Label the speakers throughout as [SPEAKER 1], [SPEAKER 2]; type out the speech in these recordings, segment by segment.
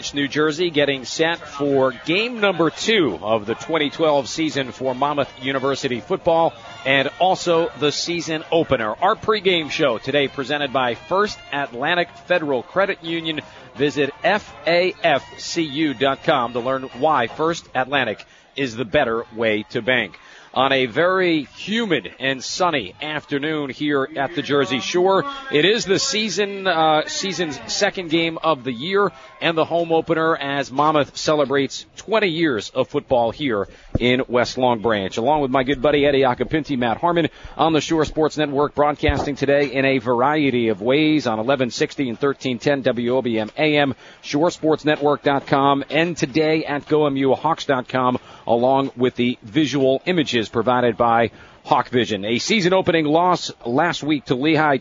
[SPEAKER 1] New Jersey, getting set for game number 2 of the 2012 season for Monmouth University football, and also the season opener. Our pregame show today presented by First Atlantic Federal Credit Union. Visit FAFCU.com to learn why First Atlantic is the better way to bank. On a very humid and sunny afternoon here at the Jersey Shore. It is the season's second game of the year and the home opener as Monmouth celebrates 20 years of football here in West Long Branch. Along with my good buddy Eddie Acapinti, Matt Harmon on the Shore Sports Network, broadcasting today in a variety of ways on 1160 and 1310 WOBM AM, shoresportsnetwork.com, and today at GoMUHawks.com, along with the visual images provided by Hawk Vision. A season-opening loss last week to Lehigh,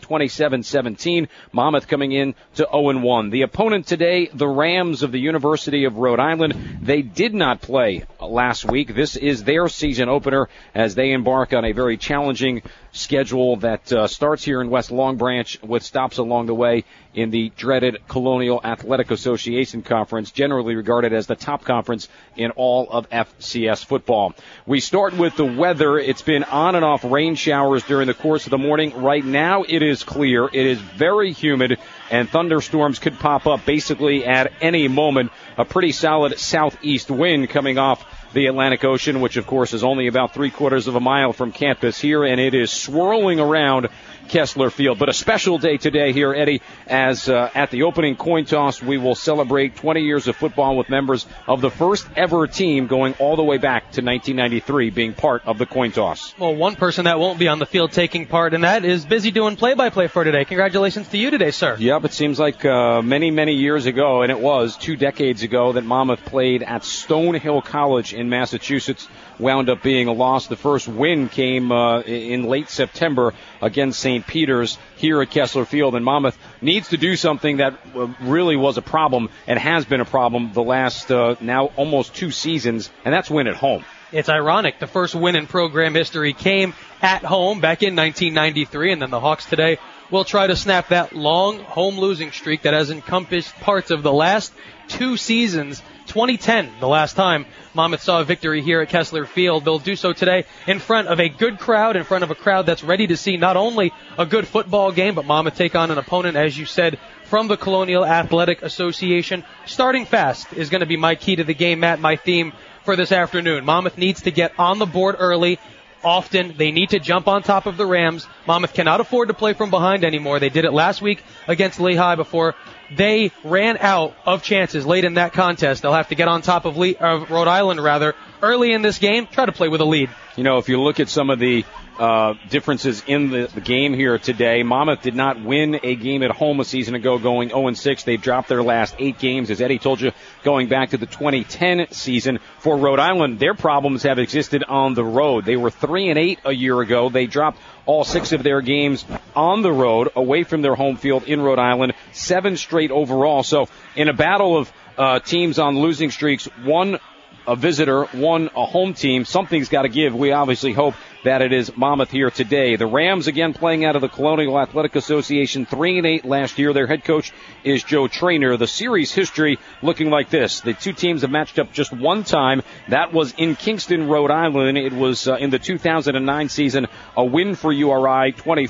[SPEAKER 1] 27-17. Monmouth coming in to 0-1. The opponent today, the Rams of the University of Rhode Island. They did not play last week. This is their season opener as they embark on a very challenging schedule that starts here in West Long Branch with stops along the way in the dreaded Colonial Athletic Association Conference, generally regarded as the top conference in all of FCS football. We start with the weather. It's been on and off rain showers during the course of the morning. Right now it is clear. It is very humid, and thunderstorms could pop up basically at any moment. A pretty solid southeast wind coming off the Atlantic Ocean, which of course is only about 3/4 of a mile from campus here, and it is swirling around Kessler Field. But a special day today here, Eddie, as at the opening coin toss, we will celebrate 20 years of football with members of the first ever team going all the way back to 1993 being part of the coin toss.
[SPEAKER 2] Well, one person that won't be on the field taking part, and that is busy doing play-by-play for today. Congratulations to you today, sir.
[SPEAKER 1] Yep, it seems like many, many years ago, and it was 2 decades ago, that Monmouth played at Stonehill College in Massachusetts. Wound up being a loss. The first win came in late September against St. Peter's here at Kessler Field, and Monmouth needs to do something that really was a problem and has been a problem the last now almost 2 seasons, and that's win at home.
[SPEAKER 2] It's ironic. The first win in program history came at home back in 1993, and then the Hawks today will try to snap that long home losing streak that has encompassed parts of the last 2 seasons. 2010, the last time Monmouth saw a victory here at Kessler Field. They'll do so today in front of a good crowd, in front of a crowd that's ready to see not only a good football game, but Monmouth take on an opponent, as you said, from the Colonial Athletic Association. Starting fast is going to be my key to the game, Matt, my theme for this afternoon. Monmouth needs to get on the board early. Often, they need to jump on top of the Rams. Monmouth cannot afford to play from behind anymore. They did it last week against Lehigh before they ran out of chances late in that contest. They'll have to get on top of Rhode Island early in this game, try to play with a lead.
[SPEAKER 1] You know, if you look at some of the differences in the game here today, Monmouth did not win a game at home a season ago, going 0-6. They've dropped their last 8 games, as Eddie told you, going back to the 2010 season. For Rhode Island, their problems have existed on the road. They were 3-8 a year ago. They dropped all 6 of their games on the road, away from their home field in Rhode Island, 7 straight overall. So in a battle of teams on losing streaks, one a visitor, one a home team, something's got to give. We obviously hope that it is Monmouth here today. The Rams, again, playing out of the Colonial Athletic Association, 3-8 last year. Their head coach is Joe Traynor. The series history looking like this. The 2 teams have matched up just 1 time. That was in Kingston, Rhode Island. It was in the 2009 season, a win for URI,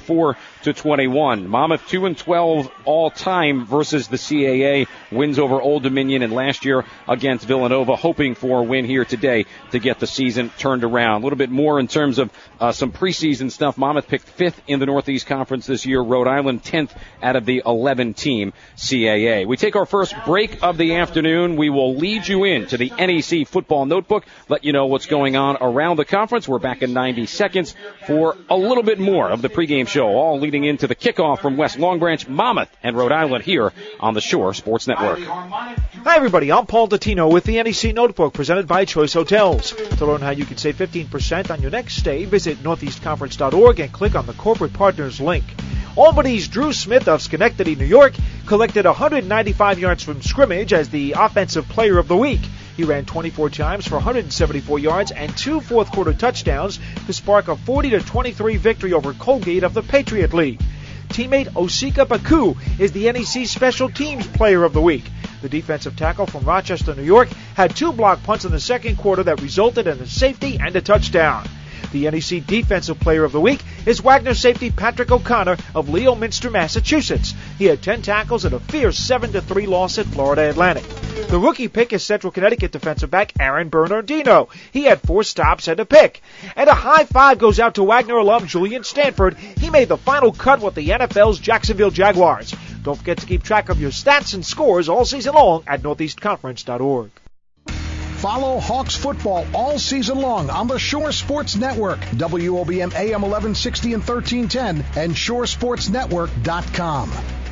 [SPEAKER 1] 24-21. Monmouth 2-12 all time versus the CAA. Wins over Old Dominion, and last year against Villanova, hoping for a win here today to get the season turned around. A little bit more in terms of some preseason stuff. Monmouth picked 5th in the Northeast Conference this year. Rhode Island 10th out of the 11-team CAA. We take our first break of the afternoon. We will lead you in to the NEC Football Notebook, let you know what's going on around the conference. We're back in 90 seconds for a little bit more of the pregame show, all leading into the kickoff from West Long Branch, Monmouth and Rhode Island here on the Shore Sports Network.
[SPEAKER 3] Hi, everybody. I'm Paul Dottino with the NEC Notebook presented by Choice Hotels. To learn how you can save 15% on your next stay, visit northeastconference.org and click on the Corporate Partners link. Albany's Drew Smith of Schenectady, New York, collected 195 yards from scrimmage as the Offensive Player of the Week. He ran 24 times for 174 yards and 2 fourth-quarter touchdowns to spark a 40-23 victory over Colgate of the Patriot League. Teammate Osika Baku is the NEC Special Teams Player of the Week. The defensive tackle from Rochester, New York, had 2 block punts in the second quarter that resulted in a safety and a touchdown. The NEC Defensive Player of the Week is Wagner safety Patrick O'Connor of Leominster, Massachusetts. He had 10 tackles and a fierce 7-3 loss at Florida Atlantic. The rookie pick is Central Connecticut defensive back Aaron Bernardino. He had 4 stops and a pick. And a high five goes out to Wagner alum Julian Stanford. He made the final cut with the NFL's Jacksonville Jaguars. Don't forget to keep track of your stats and scores all season long at northeastconference.org.
[SPEAKER 4] Follow Hawks football all season long on the Shore Sports Network, WOBM AM 1160 and 1310, and shoresportsnetwork.com.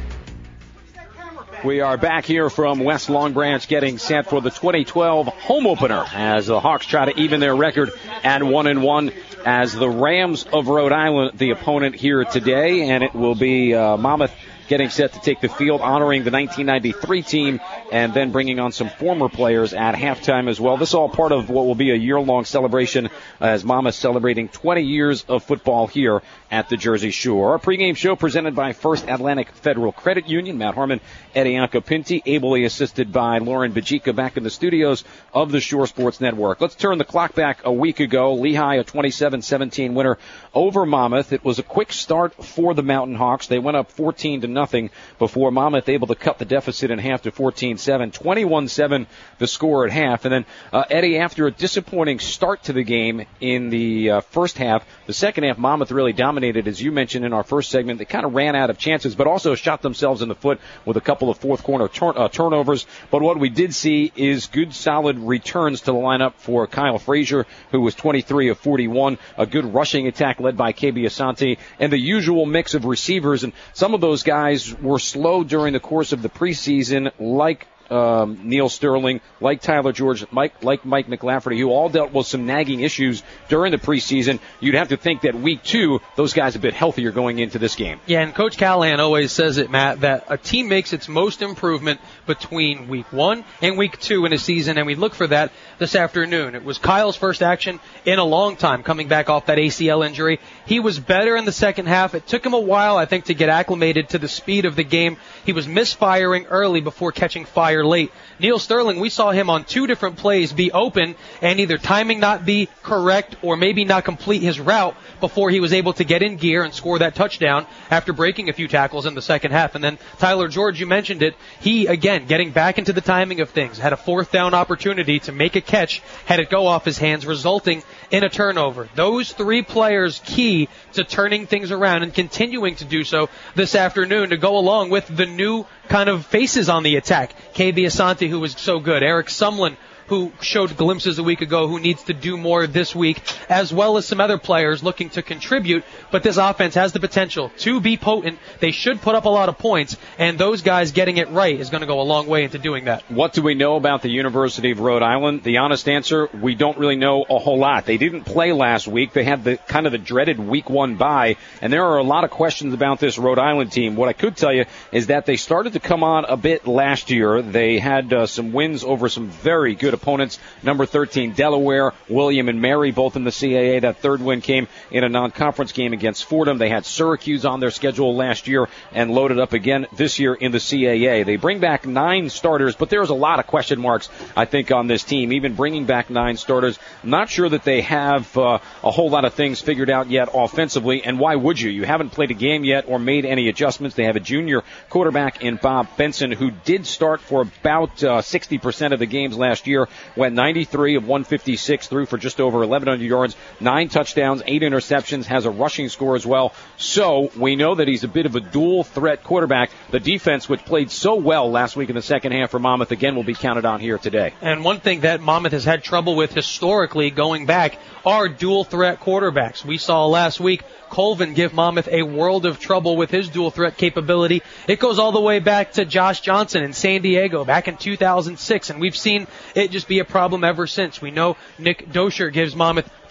[SPEAKER 1] We are back here from West Long Branch getting set for the 2012 home opener as the Hawks try to even their record at 1-1 as the Rams of Rhode Island, the opponent here today, and it will be Monmouth getting set to take the field, honoring the 1993 team, and then bringing on some former players at halftime as well. This is all part of what will be a year-long celebration as Monmouth celebrating 20 years of football here at the Jersey Shore. Our pregame show presented by First Atlantic Federal Credit Union. Matt Harmon, Eddie Pinti, ably assisted by Lauren Bajika back in the studios of the Shore Sports Network. Let's turn the clock back a week ago. Lehigh, a 27-17 winner over Monmouth. It was a quick start for the Mountain Hawks. They went up 14-0 before Monmouth able to cut the deficit in half to 14-7. 21-7 the score at half. And then, Eddie, after a disappointing start to the game in the first half, the second half, Monmouth really dominated, as you mentioned in our first segment. They kind of ran out of chances, but also shot themselves in the foot with a couple of fourth quarter turnovers. But what we did see is good, solid returns to the lineup for Kyle Frazier, who was 23 of 41, a good rushing attack led by KB Asante, and the usual mix of receivers. And some of those guys were slow during the course of the preseason, like Neil Sterling, like Tyler George, like Mike McLafferty, who all dealt with some nagging issues during the preseason. You'd have to think that week 2, those guys are a bit healthier going into this game.
[SPEAKER 2] Yeah, and Coach Callahan always says it, Matt, that a team makes its most improvement between week 1 and week 2 in a season, and we look for that this afternoon. It was Kyle's first action in a long time, coming back off that ACL injury. He was better in the second half. It took him a while, I think, to get acclimated to the speed of the game. He was misfiring early before catching fire late. Neil Sterling, we saw him on 2 different plays be open and either timing not be correct or maybe not complete his route before he was able to get in gear and score that touchdown after breaking a few tackles in the second half. And then Tyler George, you mentioned it, he, again, getting back into the timing of things, had a 4th down opportunity to make a catch, had it go off his hands, resulting in a turnover. Those 3 players key to turning things around and continuing to do so this afternoon to go along with the new kind of faces on the attack. KB Asante, who was so good. Eric Sumlin, who showed glimpses a week ago, who needs to do more this week, as well as some other players looking to contribute. But this offense has the potential to be potent. They should put up a lot of points, and those guys getting it right is going to go a long way into doing that.
[SPEAKER 1] What do we know about the University of Rhode Island? The honest answer, we don't really know a whole lot. They didn't play last week. They had the kind of the dreaded week 1 bye, and there are a lot of questions about this Rhode Island team. What I could tell you is that they started to come on a bit last year. They had some wins over some very good opponents. Number 13, Delaware, William and Mary, both in the CAA. That third win came in a non-conference game against Fordham. They had Syracuse on their schedule last year and loaded up again this year in the CAA. They bring back 9 starters, but there's a lot of question marks, I think, on this team. Even bringing back 9 starters, I'm not sure that they have a whole lot of things figured out yet offensively, and why would you? You haven't played a game yet or made any adjustments. They have a junior quarterback in Bob Benson, who did start for about 60% of the games last year, went 93 of 156, threw for just over 1,100 yards, 9 touchdowns, 8 interceptions, has a rushing score as well. So we know that he's a bit of a dual-threat quarterback. The defense, which played so well last week in the second half for Monmouth, again will be counted on here today.
[SPEAKER 2] And one thing that Monmouth has had trouble with historically going back are dual-threat quarterbacks. We saw last week Colvin give Monmouth a world of trouble with his dual-threat capability. It goes all the way back to Josh Johnson in San Diego back in 2006, and we've seen it just be a problem ever since. We know Nick Dosher gives Monmouth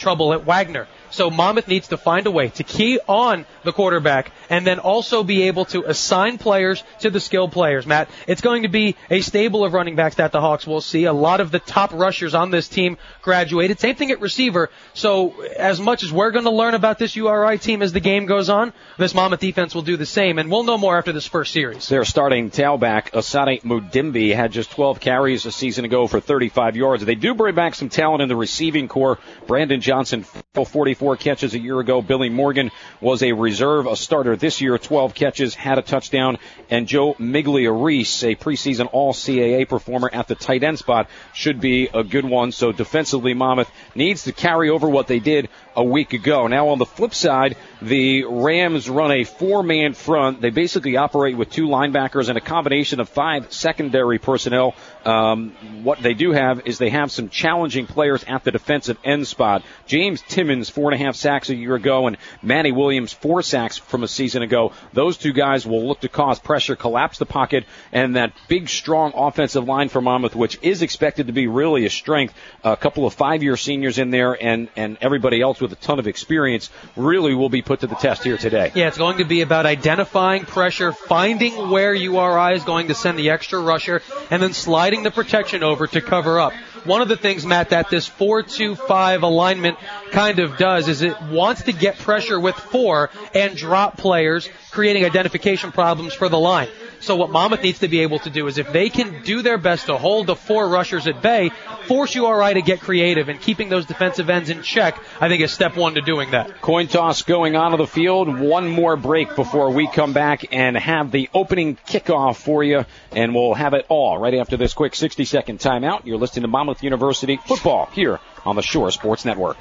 [SPEAKER 2] trouble at Wagner. So Monmouth needs to find a way to key on the quarterback and then also be able to assign players to the skilled players, Matt. It's going to be a stable of running backs that the Hawks will see. A lot of the top rushers on this team graduated. Same thing at receiver. So as much as we're going to learn about this URI team as the game goes on, this Monmouth defense will do the same, and we'll know more after this first series.
[SPEAKER 1] Their starting tailback, Asani Mudimbi, had just 12 carries a season ago for 35 yards. They do bring back some talent in the receiving core. Brandon Johnson, 44 catches a year ago. Billy Morgan was a reserve, a starter this year, 12 catches, had a touchdown. And Joe Migliarise, a preseason All-CAA performer at the tight end spot, should be a good one. So defensively, Monmouth needs to carry over what they did a week ago. Now on the flip side, the Rams run a 4-man front. They basically operate with 2 linebackers and a combination of 5 secondary personnel. What they do have is they have some challenging players at the defensive end spot. James Timmons, 4.5 sacks a year ago, and Manny Williams, 4 sacks from a season ago. Those 2 guys will look to cause pressure, collapse the pocket, and that big, strong offensive line for Monmouth, which is expected to be really a strength. A couple of 5-year seniors in there and everybody else with a ton of experience really will be put to the test here today.
[SPEAKER 2] Yeah, it's going to be about identifying pressure, finding where URI is going to send the extra rusher, and then sliding the protection over to cover up. One of the things, Matt, that this 4-2-5 alignment kind of does is it wants to get pressure with 4 and drop players, creating identification problems for the line. So what Monmouth needs to be able to do is if they can do their best to hold the 4 rushers at bay, force URI to get creative, and keeping those defensive ends in check, I think, is step 1 to doing that.
[SPEAKER 1] Coin toss going on the field. One more break before we come back and have the opening kickoff for you, and we'll have it all right after this quick 60-second timeout. You're listening to Monmouth University football here on the Shore Sports Network.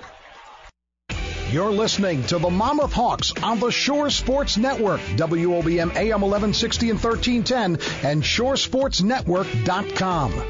[SPEAKER 4] You're listening to the Monmouth Hawks on the Shore Sports Network, WOBM AM 1160 and 1310, and shoresportsnetwork.com.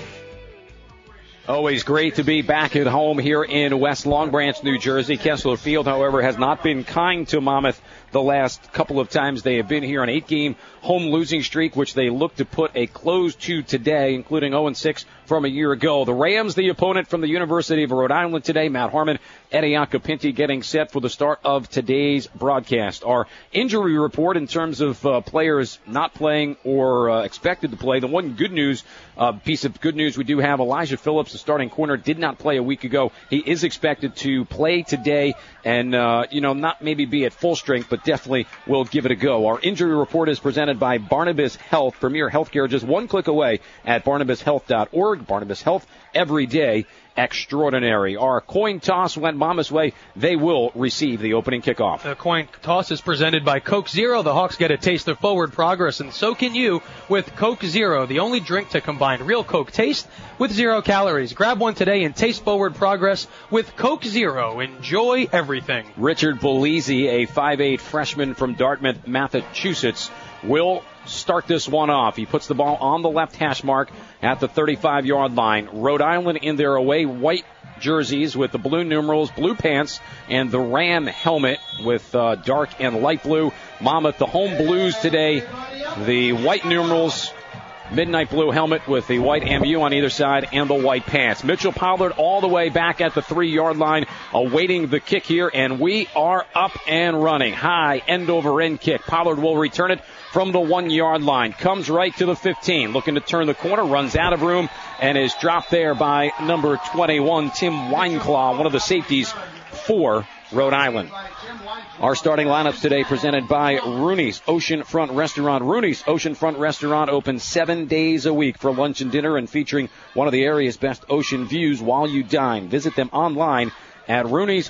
[SPEAKER 1] Always great to be back at home here in West Long Branch, New Jersey. Kessler Field, however, has not been kind to Monmouth the last couple of times they have been here. An 8-game home losing streak, which they look to put a close to today, including 0-6 from a year ago. The Rams, the opponent from the University of Rhode Island today. Matt Harmon, Eddie Occhipinti getting set for the start of today's broadcast. Our injury report in terms of players not playing or expected to play. The one good news, piece of good news we do have, Elijah Phillips, the starting corner, did not play a week ago. He is expected to play today and, not maybe be at full strength, but definitely will give it a go. Our injury report is presented by Barnabas Health, premier healthcare just one click away at barnabashealth.org. Barnabas Health, every day extraordinary. Our coin toss went Monmouth's way. They will receive the opening kickoff.
[SPEAKER 2] The coin toss is presented by Coke Zero. The Hawks get a taste of forward progress, and so can you with Coke Zero, the only drink to combine real Coke taste with 0 calories. Grab one today and taste forward progress with Coke Zero. Enjoy everything.
[SPEAKER 1] Richard Bellizzi, a 5'8 freshman from Dartmouth, Massachusetts, will start this one off. He puts the ball on the left hash mark at the 35-yard line. Rhode Island in their away white jerseys with the blue numerals, blue pants, and the Ram helmet with dark and light blue. Monmouth, the home blues today, the white numerals, midnight blue helmet with the white MU on either side and the white pants. Mitchell Pollard all the way back at the 3-yard line awaiting the kick here, and we are up and running. High end-over-end kick. Pollard will return it from the 1-yard line. Comes right to the 15. Looking to turn the corner. Runs out of room and is dropped there by number 21, Tim Wineclaw, one of the safeties for Rhode Island. Our starting lineups today presented by Rooney's Oceanfront Restaurant. Rooney's Oceanfront Restaurant open 7 days a week for lunch and dinner and featuring one of the area's best ocean views while you dine. Visit them online at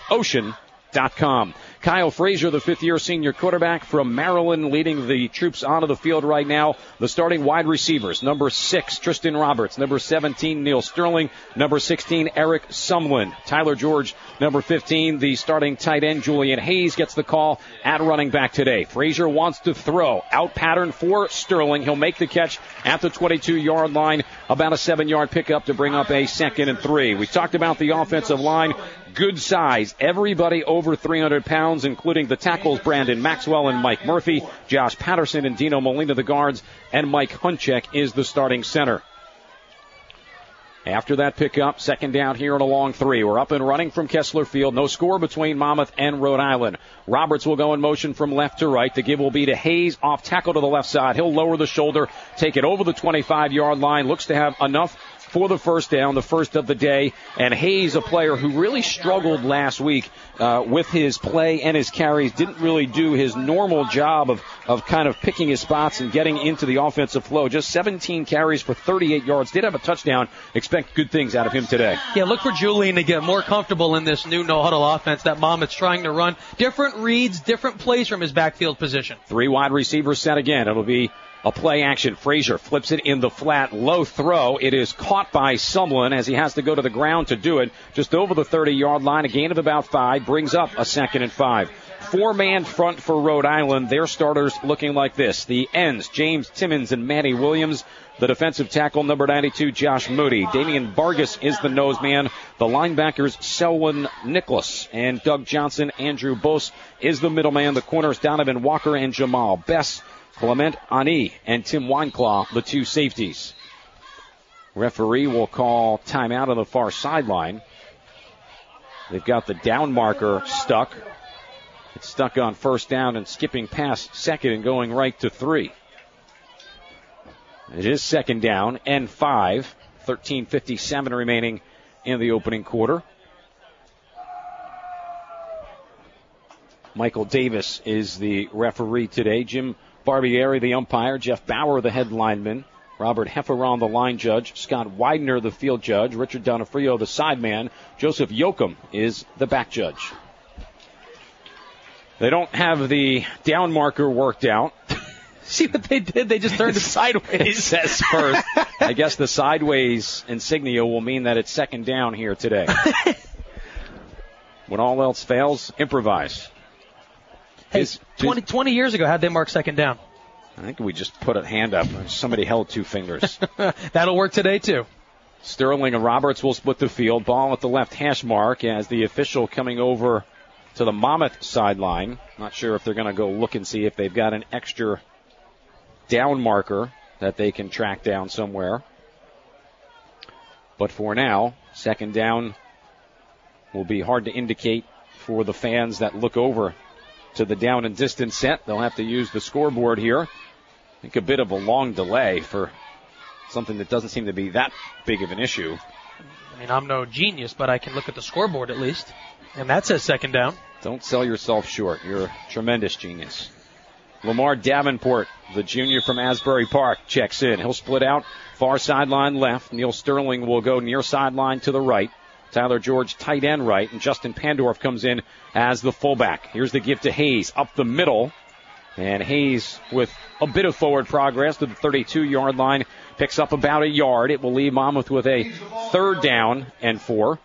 [SPEAKER 1] Rooney'sOcean.com. Kyle Frazier, the 5th-year senior quarterback from Maryland, leading the troops onto the field right now. The starting wide receivers, number 6, Tristan Roberts, number 17, Neil Sterling, number 16, Eric Sumlin. Tyler George, number 15, the starting tight end, Julian Hayes, gets the call at running back today. Frazier wants to throw. Out pattern for Sterling. He'll make the catch at the 22-yard line, about a 7-yard pickup to bring up a 2nd and 3. We talked about the offensive line. Good size. Everybody over 300 pounds, including the tackles, Brandon Maxwell and Mike Murphy, Josh Patterson and Dino Molina, the guards, and Mike Hunchek is the starting center. After that pickup, second down here and a long 3. We're up and running from Kessler Field. No score between Monmouth and Rhode Island. Roberts will go in motion from left to right. The give will be to Hayes, off tackle to the left side. He'll lower the shoulder, take it over the 25-yard line. Looks to have enough for the first down, the first of the day. And Hayes, a player who really struggled last week with his play and his carries, didn't really do his normal job of kind of picking his spots and getting into the offensive flow. Just 17 carries for 38 yards. Did have a touchdown. Expect good things out of him today.
[SPEAKER 2] Yeah, look for Julian to get more comfortable in this new no-huddle offense that Monmouth's trying to run. Different reads, different plays from his backfield position.
[SPEAKER 1] 3 wide receivers set again. It'll be a play action. Frazier flips it in the flat, low throw. It is caught by Sumlin as he has to go to the ground to do it. Just over the 30-yard line, a gain of about 5, brings up a 2nd and 5. 4-man front for Rhode Island. Their starters looking like this. The ends, James Timmons and Manny Williams. The defensive tackle, number 92, Josh Moody. Damian Vargas is the nose man. The linebackers, Selwyn Nicholas and Doug Johnson. Andrew Bose is the middleman. The corners, Donovan Walker and Jamal Bess. Clement Ani and Tim Wineclaw, the 2 safeties. Referee will call timeout on the far sideline. They've got the down marker stuck. It's stuck on first down and skipping past 2nd and going right to 3. It is 2nd down and 5. 13:57 remaining in the opening quarter. Michael Davis is the referee today. Jim Barbieri, the umpire. Jeff Bauer, the head lineman. Robert Hefferon, the line judge. Scott Widener, the field judge. Richard Donofrio, the side man. Joseph Yoakum is the back judge. They don't have the down marker worked out.
[SPEAKER 2] See what they did? They just turned it sideways.
[SPEAKER 1] It says first. I guess the sideways insignia will mean that it's 2nd down here today. When all else fails, improvise.
[SPEAKER 2] Hey, 20 years ago, how'd they mark 2nd down?
[SPEAKER 1] I think we just put a hand up. Somebody held 2 fingers.
[SPEAKER 2] That'll work today, too.
[SPEAKER 1] Sterling and Roberts will split the field. Ball at the left hash mark as the official coming over to the Monmouth sideline. Not sure if they're going to go look and see if they've got an extra down marker that they can track down somewhere. But for now, 2nd down will be hard to indicate for the fans that look over to the down and distance set. They'll have to use the scoreboard here. I think a bit of a long delay for something that doesn't seem to be that big of an issue.
[SPEAKER 2] I mean, I'm no genius, but I can look at the scoreboard at least. And that says 2nd down.
[SPEAKER 1] Don't sell yourself short. You're a tremendous genius. Lamar Davenport, the junior from Asbury Park, checks in. He'll split out far sideline left. Neil Sterling will go near sideline to the right. Tyler George tight end right, and Justin Pandorf comes in as the fullback. Here's the give to Hayes up the middle. And Hayes with a bit of forward progress to the 32-yard line. Picks up about a yard. It will leave Monmouth with a 3rd down and 4.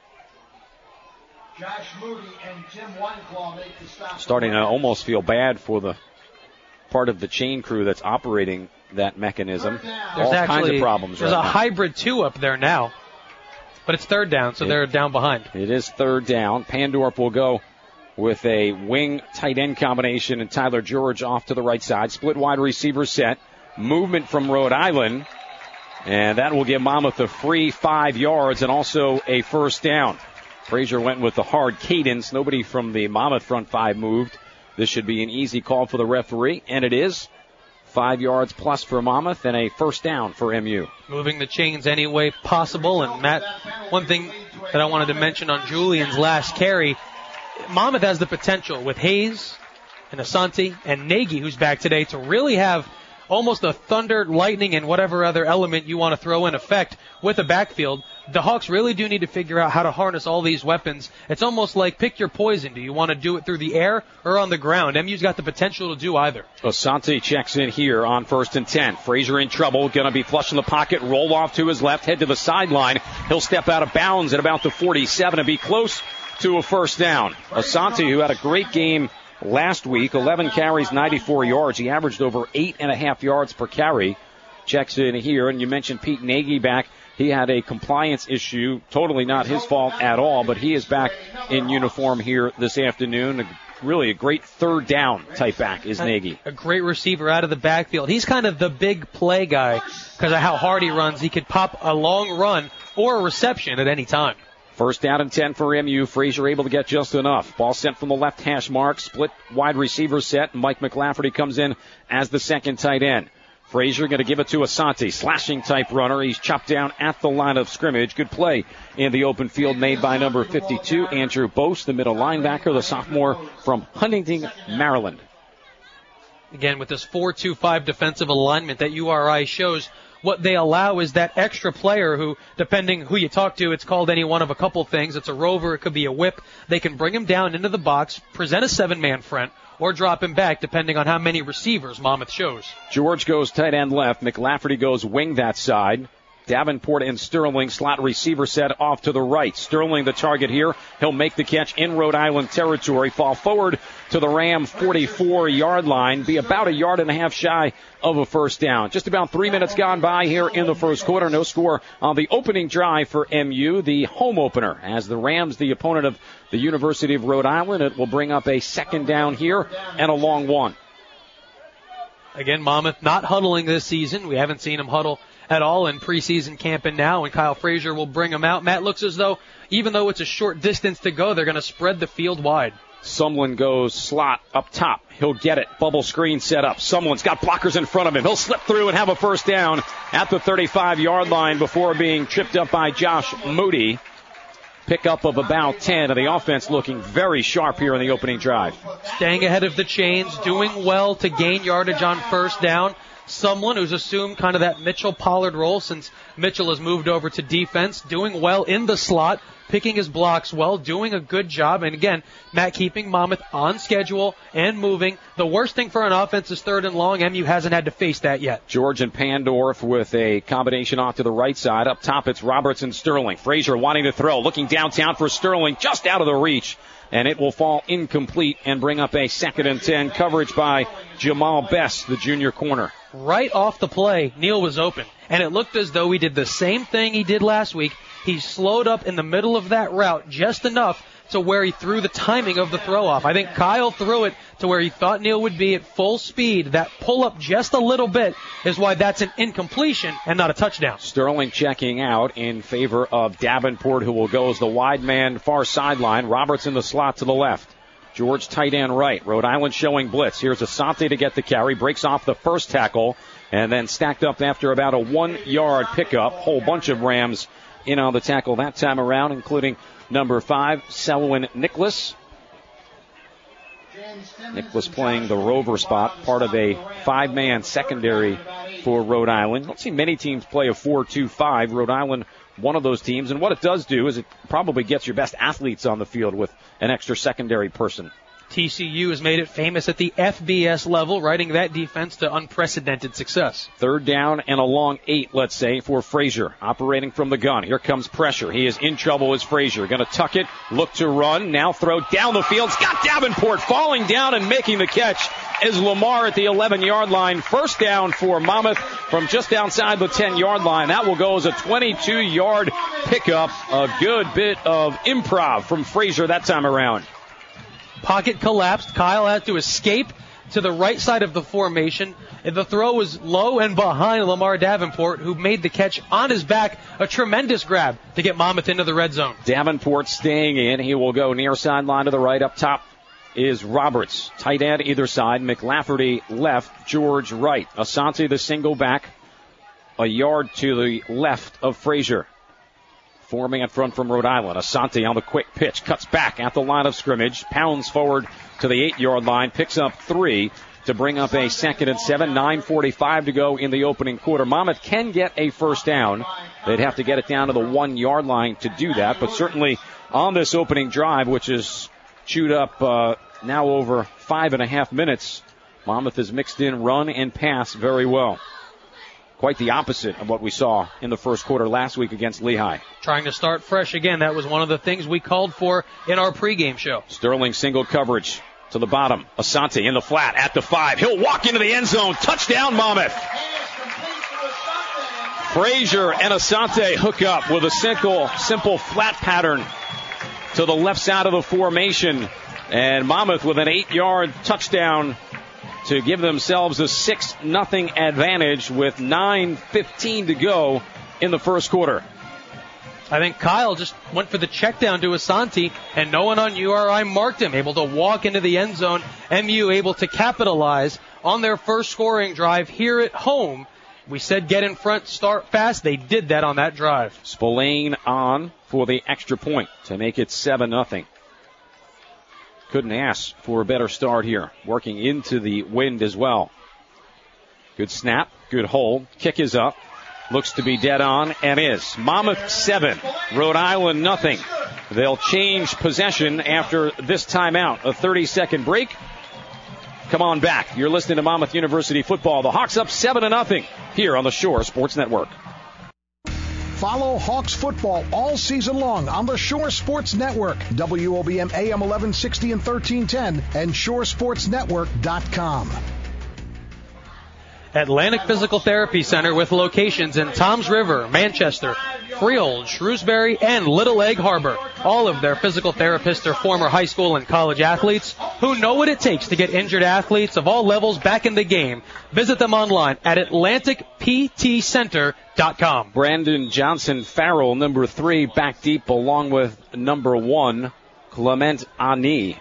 [SPEAKER 4] Josh Moody and Tim Wineclaw make the stop.
[SPEAKER 1] Starting to almost feel bad for the part of the chain crew that's operating that mechanism.
[SPEAKER 2] There's
[SPEAKER 1] all kinds of problems
[SPEAKER 2] There's
[SPEAKER 1] right
[SPEAKER 2] a
[SPEAKER 1] now.
[SPEAKER 2] hybrid 2 up there now. But it's 3rd down, so they're down behind.
[SPEAKER 1] It is 3rd down. Pandorf will go with a wing tight end combination, and Tyler George off to the right side. Split wide receiver set. Movement from Rhode Island. And that will give Monmouth a free 5 yards and also a 1st down. Frazier went with the hard cadence. Nobody from the Monmouth front 5 moved. This should be an easy call for the referee, and it is. 5 yards plus for Monmouth and a 1st down for MU.
[SPEAKER 2] Moving the chains any way possible. And Matt, one thing that I wanted to mention on Julian's last carry, Monmouth has the potential with Hayes and Asante and Nagy, who's back today, to really have almost a thunder, lightning, and whatever other element you want to throw in effect with the backfield. The Hawks really do need to figure out how to harness all these weapons. It's almost like pick your poison. Do you want to do it through the air or on the ground? MU's got the potential to do either.
[SPEAKER 1] Asante checks in here on 1st and 10. Frazier in trouble, going to be flush in the pocket, roll off to his left, head to the sideline. He'll step out of bounds at about the 47 and be close to a 1st down. Asante, who had a great game last week, 11 carries, 94 yards. He averaged over 8.5 yards per carry. Checks in here, and you mentioned Pete Nagy back. He had a compliance issue, totally not his fault at all, but he is back in uniform here this afternoon. Really a great 3rd down type back is Nagy.
[SPEAKER 2] A great receiver out of the backfield. He's kind of the big play guy because of how hard he runs. He could pop a long run or a reception at any time.
[SPEAKER 1] First down and 10 for MU. Frazier able to get just enough. Ball sent from the left hash mark. Split wide receiver set. Mike McLafferty comes in as the second tight end. Frazier going to give it to Asante. Slashing type runner. He's chopped down at the line of scrimmage. Good play in the open field made by number 52, Andrew Bose, the middle linebacker, the sophomore from Huntington, Maryland.
[SPEAKER 2] Again, with this 4-2-5 defensive alignment that URI shows, what they allow is that extra player who, depending who you talk to, it's called any one of a couple things. It's a rover, it could be a whip. They can bring him down into the box, present a 7-man front, or drop him back, depending on how many receivers Monmouth shows.
[SPEAKER 1] George goes tight end left. McLafferty goes wing that side. Davenport and Sterling slot receiver set off to the right. Sterling the target here. He'll make the catch in Rhode Island territory. Fall forward to the Ram 44-yard line. Be about 1.5 yards shy of a first down. Just about 3 minutes gone by here in the first quarter. No score on the opening drive for MU, the home opener. As the Rams, the opponent of the University of Rhode Island, it will bring up a second down here and a long one.
[SPEAKER 2] Again, Monmouth not huddling this season. We haven't seen them huddle at all in preseason camp, and now, and Kyle Frazier will bring them out. Matt, looks as though, even though it's a short distance to go, they're going to spread the field wide.
[SPEAKER 1] Sumlin goes slot up top. He'll get it. Bubble screen set up. Sumlin's got blockers in front of him. He'll slip through and have a first down at the 35-yard line before being tripped up by Josh Moody. Pickup of about 10, and the offense looking very sharp here in the opening drive.
[SPEAKER 2] Staying ahead of the chains, doing well to gain yardage on first down. Someone who's assumed kind of that Mitchell Pollard role since Mitchell has moved over to defense, doing well in the slot, picking his blocks well, doing a good job. And again, Matt keeping Monmouth on schedule and moving. The worst thing for an offense is third and long. MU hasn't had to face that yet.
[SPEAKER 1] George and Pandorf with a combination off to the right side. Up top, it's Roberts and Sterling. Frazier wanting to throw, looking downtown for Sterling, just out of the reach. And it will fall incomplete and bring up a 2nd and 10. Coverage by Jamal Best, the junior corner.
[SPEAKER 2] Right off the play, Neal was open. And it looked as though he did the same thing he did last week. He slowed up in the middle of that route just enough to where he threw the timing of the throw off. I think Kyle threw it to where he thought Neal would be at full speed. That pull up just a little bit is why that's an incompletion and not a touchdown.
[SPEAKER 1] Sterling checking out in favor of Davenport, who will go as the wide man far sideline. Roberts in the slot to the left. George tight end right. Rhode Island showing blitz. Here's Asante to get the carry. Breaks off the first tackle and then stacked up after about a 1-yard pickup. Whole bunch of Rams in on the tackle that time around, including number 5, Selwyn Nicholas. Nicholas playing the rover spot, part of a 5-man secondary for Rhode Island. Don't see many teams play a 4-2-5. Rhode Island, one of those teams. And what it does do is it probably gets your best athletes on the field with an extra secondary person.
[SPEAKER 2] TCU has made it famous at the FBS level, riding that defense to unprecedented success.
[SPEAKER 1] Third down and a long 8, let's say, for Frazier, operating from the gun. Here comes pressure. He is in trouble as Frazier. Going to tuck it, look to run, now throw down the field. Scott Davenport falling down and making the catch is Lamar at the 11-yard line. First down for Monmouth from just outside the 10-yard line. That will go as a 22-yard pickup. A good bit of improv from Frazier that time around.
[SPEAKER 2] Pocket collapsed. Kyle had to escape to the right side of the formation. The throw was low and behind Lamar Davenport, who made the catch on his back. A tremendous grab to get Monmouth into the red zone.
[SPEAKER 1] Davenport staying in. He will go near sideline to the right. Up top is Roberts. Tight end either side. McLafferty left. George right. Asante the single back. A yard to the left of Frazier. Forming up front from Rhode Island. Asante on the quick pitch. Cuts back at the line of scrimmage. Pounds forward to the 8-yard line. Picks up 3 to bring up a 2nd and 7. 9:45 to go in the opening quarter. Monmouth can get a first down. They'd have to get it down to the 1-yard line to do that. But certainly on this opening drive, which is chewed up now over 5.5 minutes, Monmouth has mixed in run and pass very well. Quite the opposite of what we saw in the first quarter last week against Lehigh.
[SPEAKER 2] Trying to start fresh again. That was one of the things we called for in our pregame show.
[SPEAKER 1] Sterling single coverage to the bottom. Asante in the flat at the 5. He'll walk into the end zone. Touchdown, Monmouth. Frazier and Asante hook up with a simple flat pattern to the left side of the formation. And Monmouth with an 8-yard touchdown to give themselves a 6-0 advantage with 9:15 to go in the first quarter.
[SPEAKER 2] I think Kyle just went for the check down to Asante, and no one on URI marked him, able to walk into the end zone. MU able to capitalize on their first scoring drive here at home. We said get in front, start fast. They did that on that drive.
[SPEAKER 1] Spillane on for the extra point to make it 7-0. Couldn't ask for a better start here. Working into the wind as well. Good snap, good hold. Kick is up. Looks to be dead on and is. Monmouth 7, Rhode Island nothing. They'll change possession after this timeout. A 30-second break. Come on back. You're listening to Monmouth University football. The Hawks up 7-0 here on the Shore Sports Network.
[SPEAKER 4] Follow Hawks football all season long on the Shore Sports Network, WOBM AM 1160 and 1310, and shoresportsnetwork.com.
[SPEAKER 2] Atlantic Physical Therapy Center with locations in Toms River, Manchester, Freehold, Shrewsbury, and Little Egg Harbor. All of their physical therapists are former high school and college athletes who know what it takes to get injured athletes of all levels back in the game. Visit them online at AtlanticPTCenter.com.
[SPEAKER 1] Brandon Johnson Farrell, number 3, back deep, along with number 1, Clement Ani.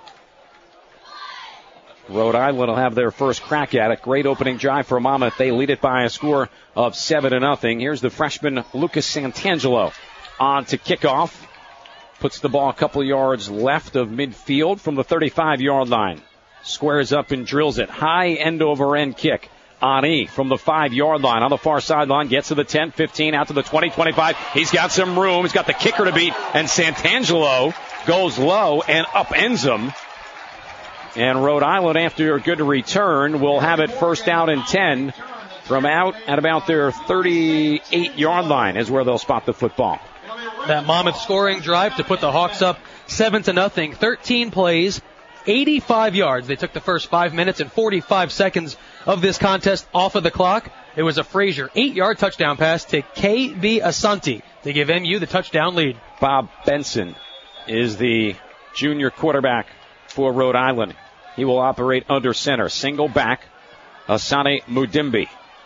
[SPEAKER 1] Rhode Island will have their first crack at it. Great opening drive for Monmouth. They lead it by a score of 7-0. Here's the freshman Lucas Santangelo on to kickoff. Puts the ball a couple yards left of midfield from the 35-yard line. Squares up and drills it. High end-over-end kick. Ani from the 5-yard line on the far sideline. Gets to the 10, 15, out to the 20, 25. He's got some room. He's got the kicker to beat. And Santangelo goes low and upends him. And Rhode Island, after a good return, will have it first down and 10 from out at about their 38-yard line is where they'll spot the football.
[SPEAKER 2] That Monmouth scoring drive to put the Hawks up 7-0. 13 plays, 85 yards. They took the first 5 minutes and 45 seconds of this contest off of the clock. It was a Frazier 8-yard touchdown pass to K.B. Asante to give MU the touchdown lead.
[SPEAKER 1] Bob Benson is the junior quarterback for Rhode Island. He will operate under center. Single back, Asante Mudimbi.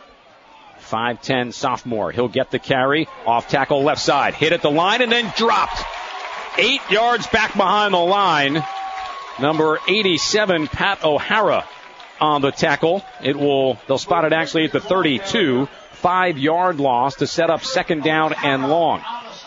[SPEAKER 1] 5'10 sophomore. He'll get the carry. Off tackle left side. Hit at the line and then dropped. 8 yards back behind the line. Number 87, Pat O'Hara on the tackle. They'll spot it actually at the 32. 5-yard loss to set up second down and long.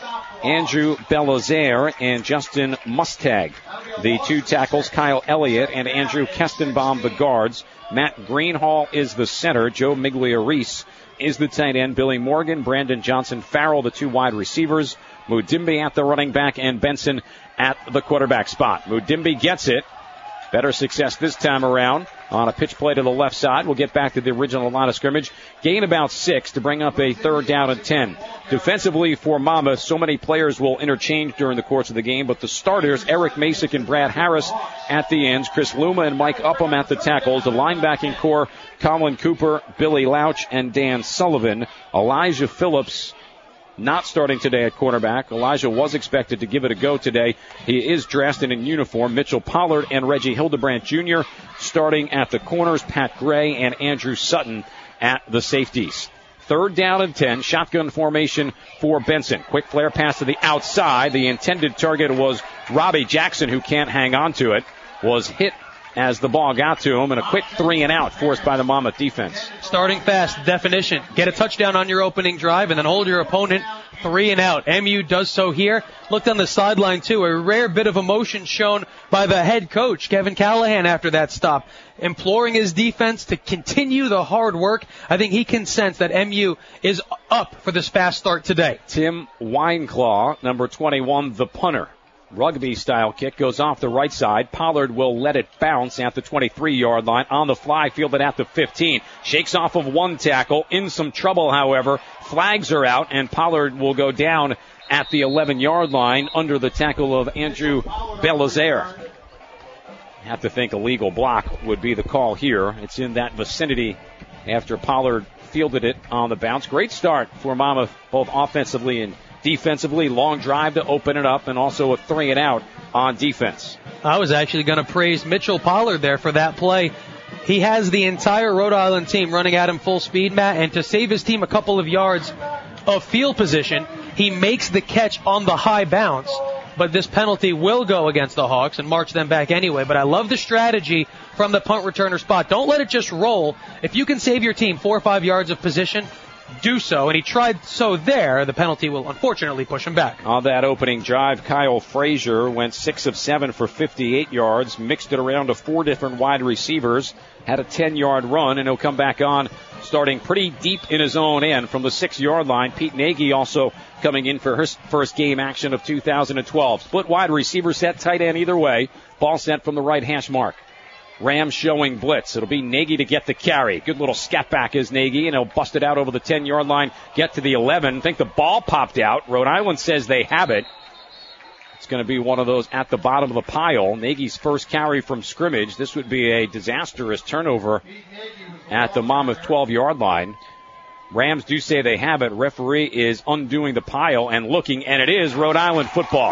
[SPEAKER 1] Andrew Belazaire and Justin Mustag, the 2 tackles. Kyle Elliott and Andrew Kestenbaum, the guards. Matt Greenhall is the center. Joe Migliarise is the tight end. Billy Morgan, Brandon Johnson Farrell, the 2 wide receivers. Mudimbi at the running back and Benson at the quarterback spot. Mudimbi gets it. Better success this time around on a pitch play to the left side. We'll get back to the original line of scrimmage. Gain about 6 to bring up a third down and 10. Defensively for Monmouth, so many players will interchange during the course of the game, but the starters, Eric Masick and Brad Harris at the ends, Chris Luma and Mike Upham at the tackles, the linebacking core, Colin Cooper, Billy Lauch, and Dan Sullivan. Elijah Phillips not starting today at quarterback. Elijah was expected to give it a go today. He is dressed and in uniform. Mitchell Pollard and Reggie Hildebrandt Jr. starting at the corners. Pat Gray and Andrew Sutton at the safeties. Third down and 10. Shotgun formation for Benson. Quick flare pass to the outside. The intended target was Robbie Jackson, who can't hang on to it. Was hit as the ball got to him, and a quick 3 and out forced by the Monmouth defense.
[SPEAKER 2] Starting fast, definition. Get a touchdown on your opening drive and then hold your opponent 3 and out. MU does so here. Looked on the sideline, too. A rare bit of emotion shown by the head coach, Kevin Callahan, after that stop, imploring his defense to continue the hard work. I think he can sense that MU is up for this fast start today.
[SPEAKER 1] Tim Wineclaw, number 21, the punter. Rugby-style kick goes off the right side. Pollard will let it bounce at the 23-yard line. On the fly, fielded at the 15. Shakes off of one tackle. In some trouble, however. Flags are out, and Pollard will go down at the 11-yard line under the tackle of Andrew Belazaire. Have to think a legal block would be the call here. It's in that vicinity after Pollard fielded it on the bounce. Great start for Monmouth, both offensively and defensively. Long drive to open it up, and also a 3 and out on defense.
[SPEAKER 2] I was actually going to praise Mitchell Pollard there for that play. He has the entire Rhode Island team running at him full speed, Matt, and to save his team a couple of yards of field position, He makes the catch on the high bounce, but this penalty will go against the Hawks and march them back anyway. But I love the strategy from the punt returner spot. Don't let it just roll. If you can save your team 4 or 5 yards of position, do so. And he tried so there. The penalty will unfortunately push him back.
[SPEAKER 1] On that opening drive, Kyle Frazier went 6 of 7 for 58 yards, mixed it around to 4 different wide receivers, had a 10-yard run, and he'll come back on starting pretty deep in his own end from the 6-yard line. Pete Nagy also coming in for his first game action of 2012. Split wide receiver set, tight end either way. Ball sent from the right hash mark. Rams showing blitz. It'll be Nagy to get the carry. Good little scat back is Nagy, and he'll bust it out over the 10-yard line, get to the 11. Think the ball popped out. Rhode Island says they have it. It's going to be one of those at the bottom of the pile. Nagy's first carry from scrimmage. This would be a disastrous turnover at the Monmouth 12-yard line. Rams do say they have it. Referee is undoing the pile and looking, and it is Rhode Island football.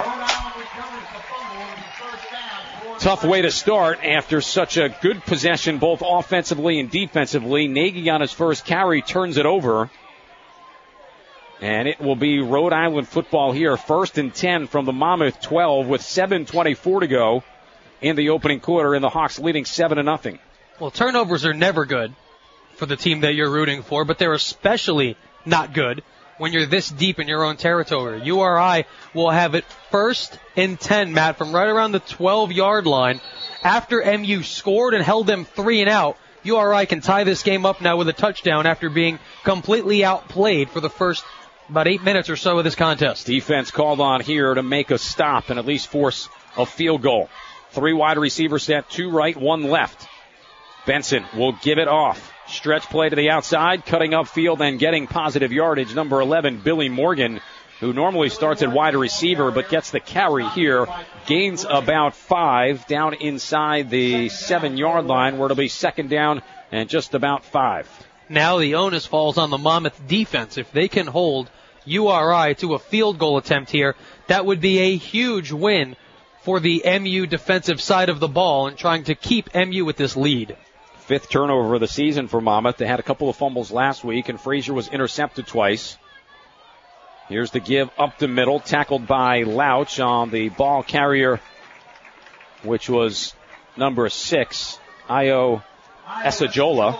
[SPEAKER 1] Tough way to start after such a good possession both offensively and defensively. Nagy on his first carry turns it over. And it will be Rhode Island football here. 1st and 10 from the Monmouth 12 with 7:24 to go in the opening quarter, and the Hawks leading 7-0.
[SPEAKER 2] Well, turnovers are never good for the team that you're rooting for, but they're especially not good when you're this deep in your own territory. URI will have it 1st and 10, Matt, from right around the 12-yard line. After MU scored and held them 3 and out, URI can tie this game up now with a touchdown after being completely outplayed for the first about 8 minutes or so of this contest.
[SPEAKER 1] Defense called on here to make a stop and at least force a field goal. 3 wide receiver set, 2 right, 1 left. Benson will give it off. Stretch play to the outside, cutting upfield and getting positive yardage. Number 11, Billy Morgan, who normally starts at wide receiver but gets the carry here. Gains about 5 down inside the 7-yard line, where it'll be 2nd down and just about 5.
[SPEAKER 2] Now the onus falls on the Monmouth defense. If they can hold URI to a field goal attempt here, that would be a huge win for the MU defensive side of the ball and trying to keep MU with this lead.
[SPEAKER 1] 5th turnover of the season for Monmouth. They had a couple of fumbles last week, and Frazier was intercepted twice. Here's the give up the middle, tackled by Louch on the ball carrier, which was number 6, Io Esajola.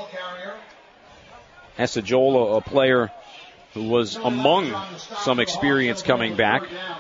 [SPEAKER 1] Esajola, a player who was among some experience coming back.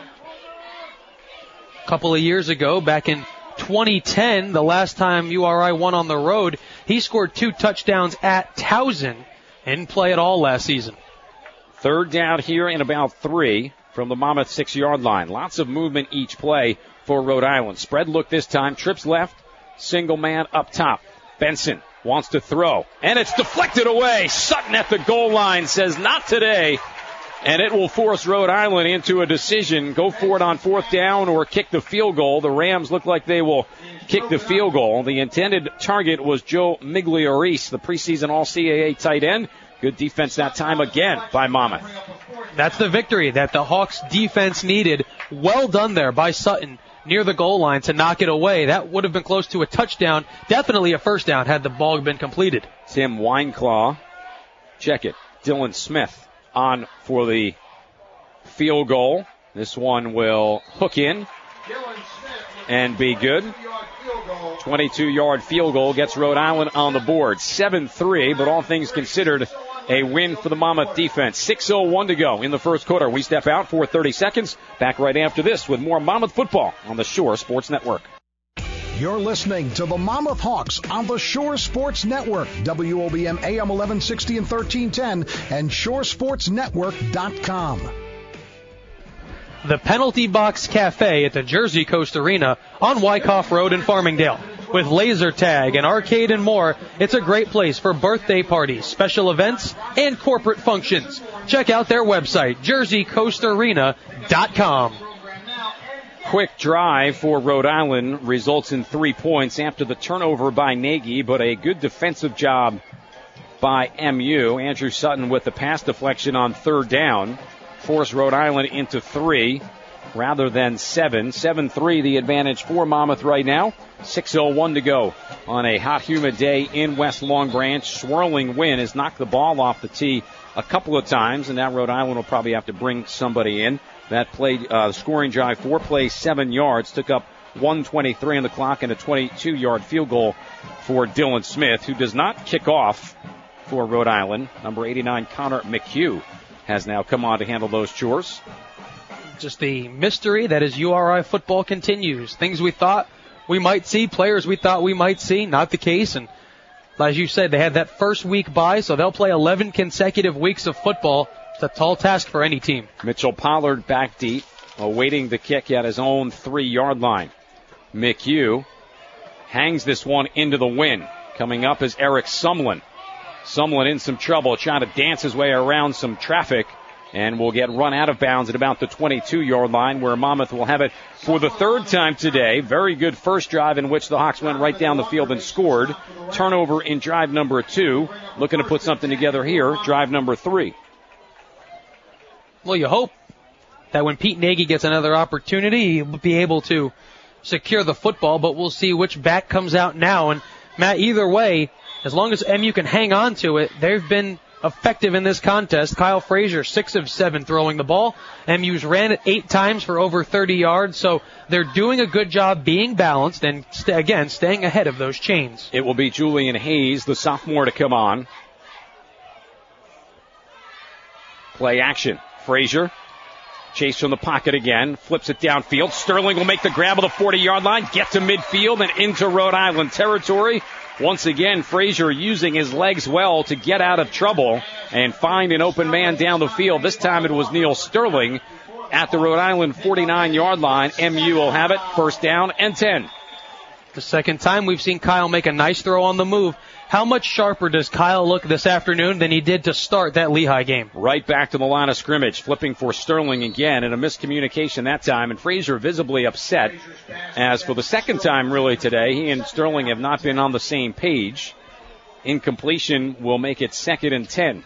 [SPEAKER 2] A couple of years ago, back in 2010, the last time URI won on the road, he scored 2 touchdowns at Towson. Didn't play at all last season.
[SPEAKER 1] 3rd down here in about 3 from the Monmouth 6-yard line. Lots of movement each play for Rhode Island. Spread look this time. Trips left. Single man up top. Benson wants to throw, and it's deflected away. Sutton at the goal line says not today, and it will force Rhode Island into a decision. Go for it on 4th down or kick the field goal. The Rams look like they will kick the field goal. The intended target was Joe Migliorese, the preseason All-CAA tight end. Good defense that time again by Monmouth.
[SPEAKER 2] That's the victory that the Hawks defense needed. Well done there by Sutton near the goal line to knock it away. That would have been close to a touchdown. Definitely a first down had the ball been completed.
[SPEAKER 1] Tim Wineclaw, check it. Dylan Smith on for the field goal. This one will hook in and be good. 22-yard field goal gets Rhode Island on the board. 7-3, but all things considered, a win for the Monmouth defense. 6:01 to go in the first quarter. We step out for 30 seconds. Back right after this with more Monmouth football on the Shore Sports Network.
[SPEAKER 4] You're listening to the Monmouth Hawks on the Shore Sports Network. WOBM AM 1160 and 1310 and ShoreSportsNetwork.com.
[SPEAKER 2] The Penalty Box Cafe at the Jersey Coast Arena on Wyckoff Road in Farmingdale. With laser tag and arcade and more, it's a great place for birthday parties, special events, and corporate functions. Check out their website, jerseycoastarena.com.
[SPEAKER 1] Quick drive for Rhode Island results in 3 points after the turnover by Nagy, but a good defensive job by MU. Andrew Sutton with the pass deflection on 3rd down. Force Rhode Island into 3 rather than 7. 7-3 the advantage for Monmouth right now. 6:01 to go on a hot, humid day in West Long Branch. Swirling wind has knocked the ball off the tee a couple of times, and now Rhode Island will probably have to bring somebody in. That played scoring drive, 4 plays, 7 yards, took up 1:23 on the clock, and a 22-yard field goal for Dylan Smith, who does not kick off for Rhode Island. Number 89, Connor McHugh, has now come on to handle those chores.
[SPEAKER 2] Just the mystery that is URI football continues. Things we thought we might see, players we thought we might see, not the case. And as you said, they had that first week bye, so they'll play 11 consecutive weeks of football. It's a tall task for any team.
[SPEAKER 1] Mitchell Pollard back deep, awaiting the kick at his own 3-yard line. McHugh hangs this one into the wind. Coming up is Eric Sumlin. Sumlin in some trouble, trying to dance his way around some traffic, and will get run out of bounds at about the 22-yard line, where Monmouth will have it for the third time today. Very good first drive in which the Hawks went right down the field and scored. Turnover in drive number 2. Looking to put something together here, drive number 3.
[SPEAKER 2] Well, you hope that when Pete Nagy gets another opportunity, he'll be able to secure the football, but we'll see which back comes out now. And, Matt, either way, as long as MU can hang on to it, they've been effective in this contest. Kyle Frazier, 6 of 7 throwing the ball. MU's ran it 8 times for over 30 yards, so they're doing a good job being balanced and, again, staying ahead of those chains.
[SPEAKER 1] It will be Julian Hayes, the sophomore, to come on. Play action. Frazier, chase from the pocket again, flips it downfield. Sterling will make the grab of the 40-yard line, get to midfield and into Rhode Island territory. Once again, Frazier using his legs well to get out of trouble and find an open man down the field. This time it was Neil Sterling at the Rhode Island 49-yard line. MU will have it, first down and 10.
[SPEAKER 2] The second time we've seen Kyle make a nice throw on the move. How much sharper does Kyle look this afternoon than he did to start that Lehigh game?
[SPEAKER 1] Right back to the line of scrimmage, flipping for Sterling again, and a miscommunication that time, and Frazier visibly upset, as for the second time really today, he and Sterling have not been on the same page. Incompletion will make it 2nd and 10.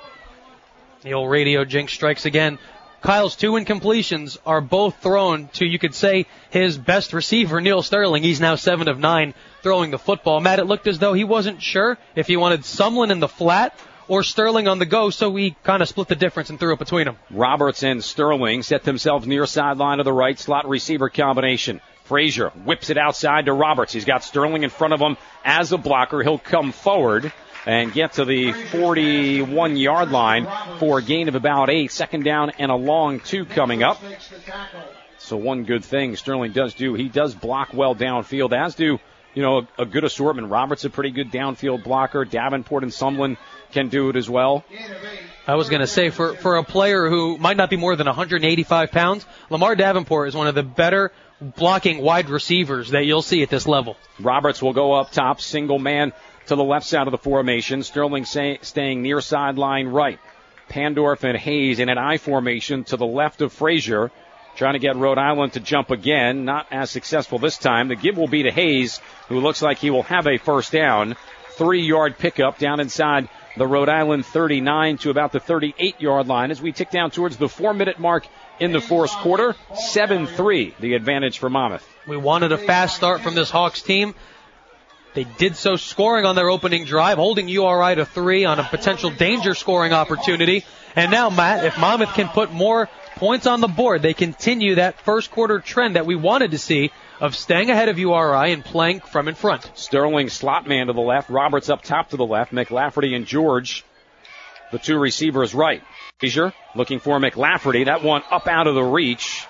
[SPEAKER 2] The old radio jinx strikes again. Kyle's 2 incompletions are both thrown to, you could say, his best receiver, Neil Sterling. He's now 7 of 9 throwing the football. Matt, it looked as though he wasn't sure if he wanted Sumlin in the flat or Sterling on the go, so he kind of split the difference and threw it between them.
[SPEAKER 1] Roberts and Sterling set themselves near sideline to the right, slot receiver combination. Frazier whips it outside to Roberts. He's got Sterling in front of him as a blocker. He'll come forward and get to the 41-yard line for a gain of about 8. Second down and a long 2 coming up. So one good thing Sterling does do, he does block well downfield, as do, a good assortment. Roberts a pretty good downfield blocker. Davenport and Sumlin can do it as well.
[SPEAKER 2] I was going to say, for a player who might not be more than 185 pounds, Lamar Davenport is one of the better blocking wide receivers that you'll see at this level.
[SPEAKER 1] Roberts will go up top, single man to the left side of the formation. Sterling staying near sideline right. Pandorf and Hayes in an I formation to the left of Frazier. Trying to get Rhode Island to jump again. Not as successful this time. The give will be to Hayes, who looks like he will have a first down. 3-yard pickup down inside the Rhode Island 39 to about the 38-yard line as we tick down towards the 4-minute mark in the fourth quarter. 7-3, the advantage for Monmouth.
[SPEAKER 2] We wanted a fast start from this Hawks team. They did so scoring on their opening drive, holding URI to 3 on a potential danger scoring opportunity. And now, Matt, if Monmouth can put more points on the board, they continue that first quarter trend that we wanted to see of staying ahead of URI and playing from in front.
[SPEAKER 1] Sterling slot man to the left, Roberts up top to the left, McLafferty and George, the 2 receivers right. Frazier looking for McLafferty, that one up out of the reach.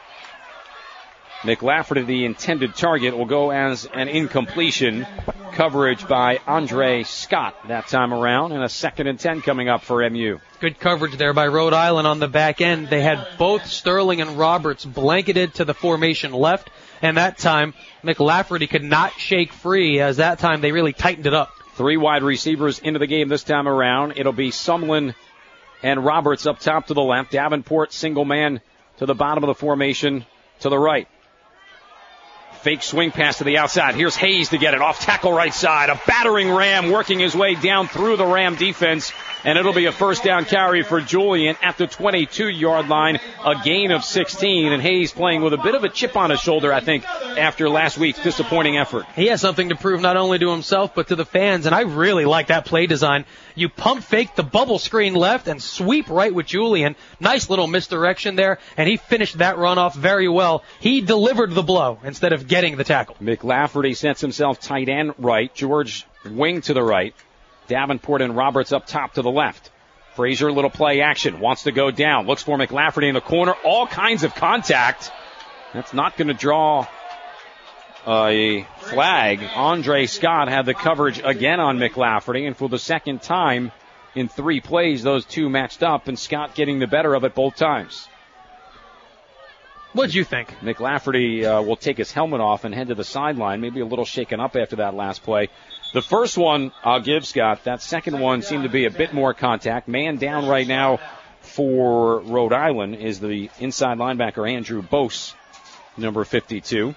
[SPEAKER 1] McLafferty, the intended target, will go as an incompletion. Coverage by Andre Scott that time around, and a 2nd and 10 coming up for MU.
[SPEAKER 2] Good coverage there by Rhode Island on the back end. They had both Sterling and Roberts blanketed to the formation left, and that time McLafferty could not shake free, as that time they really tightened it up.
[SPEAKER 1] 3 wide receivers into the game this time around. It'll be Sumlin and Roberts up top to the left. Davenport single man to the bottom of the formation to the right. Fake swing pass to the outside. Here's Hayes to get it off tackle right side. A battering Ram working his way down through the Ram defense. And it'll be a first down carry for Julian at the 22-yard line. A gain of 16. And Hayes playing with a bit of a chip on his shoulder, I think, after last week's disappointing effort.
[SPEAKER 2] He has something to prove not only to himself but to the fans. And I really like that play design. You pump fake the bubble screen left and sweep right with Julian. Nice little misdirection there. And he finished that run off very well. He delivered the blow instead of getting the tackle.
[SPEAKER 1] McLafferty sets himself tight end right. George wing to the right. Davenport and Roberts up top to the left. Frazier, little play action. Wants to go down. Looks for McLafferty in the corner. All kinds of contact. That's not going to draw a flag. Andre Scott had the coverage again on McLafferty. And for the second time in 3 plays, those two matched up. And Scott getting the better of it both times.
[SPEAKER 2] What'd you think?
[SPEAKER 1] McLafferty will take his helmet off and head to the sideline. Maybe a little shaken up after that last play. The first one, I'll give Scott. That second one seemed to be a bit more contact. Man down right now for Rhode Island is the inside linebacker, Andrew Bose, number 52.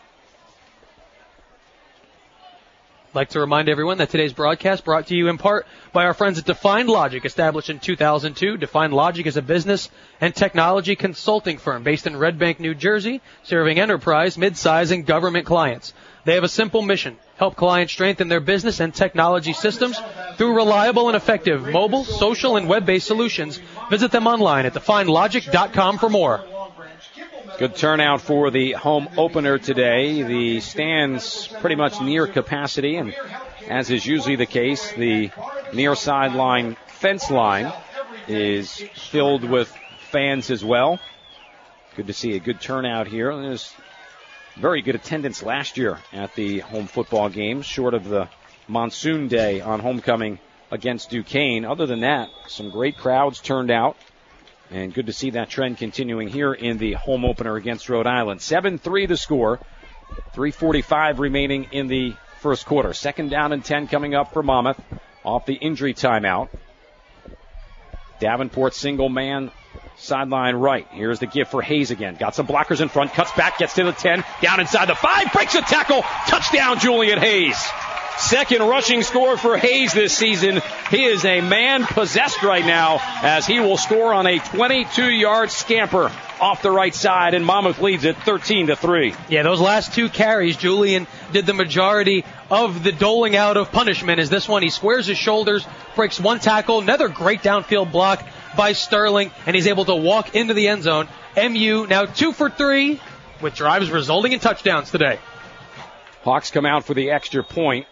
[SPEAKER 2] I'd like to remind everyone that today's broadcast brought to you in part by our friends at Defined Logic, established in 2002. Defined Logic is a business and technology consulting firm based in Red Bank, New Jersey, serving enterprise, mid-size, and government clients. They have a simple mission: help clients strengthen their business and technology systems through reliable and effective mobile, social, and web-based solutions. Visit them online at definedlogic.com for more.
[SPEAKER 1] Good turnout for the home opener today. The stands pretty much near capacity, and as is usually the case, the near sideline fence line is filled with fans as well. Good to see a good turnout here. There's very good attendance last year at the home football games, short of the monsoon day on homecoming against Duquesne. Other than that, some great crowds turned out. And good to see that trend continuing here in the home opener against Rhode Island. 7-3 the score. 3:45 remaining in the first quarter. 2nd down and 10 coming up for Monmouth off the injury timeout. Davenport single man sideline right. Here's the give for Hayes again. Got some blockers in front. Cuts back. Gets to the 10. Down inside the 5. Breaks a tackle. Touchdown Julian Hayes. Second rushing score for Hayes this season. He is a man possessed right now as he will score on a 22-yard scamper off the right side, and Monmouth leads it 13-3.
[SPEAKER 2] Yeah, those last 2 carries, Julian did the majority of the doling out of punishment. As this one, he squares his shoulders, breaks 1 tackle, another great downfield block by Sterling, and he's able to walk into the end zone. MU now 2 for 3 with drives resulting in touchdowns today.
[SPEAKER 1] Hawks come out for the extra point.